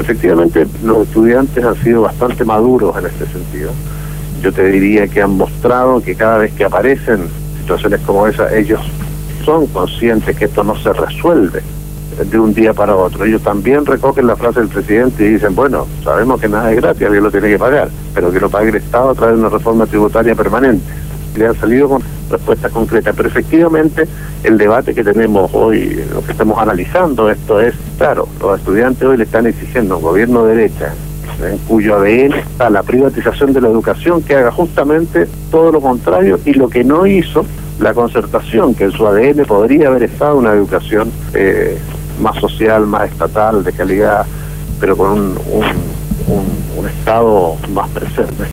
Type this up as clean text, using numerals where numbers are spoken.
Efectivamente, los estudiantes han sido bastante maduros en este sentido. Yo te diría que han mostrado que cada vez que aparecen situaciones como esa, ellos son conscientes que esto no se resuelve de un día para otro. Ellos también recogen la frase del presidente y dicen, bueno, sabemos que nada es gratis, alguien lo tiene que pagar, pero que lo pague el Estado a través de una reforma tributaria permanente. Le han salido con respuestas concretas, pero efectivamente el debate que tenemos hoy, lo que estamos analizando esto es, claro, los estudiantes hoy le están exigiendo a un gobierno de derecha, en cuyo ADN está la privatización de la educación, que haga justamente todo lo contrario y lo que no hizo la concertación, que en su ADN podría haber estado una educación más social, más estatal, de calidad, pero con un Estado más presente.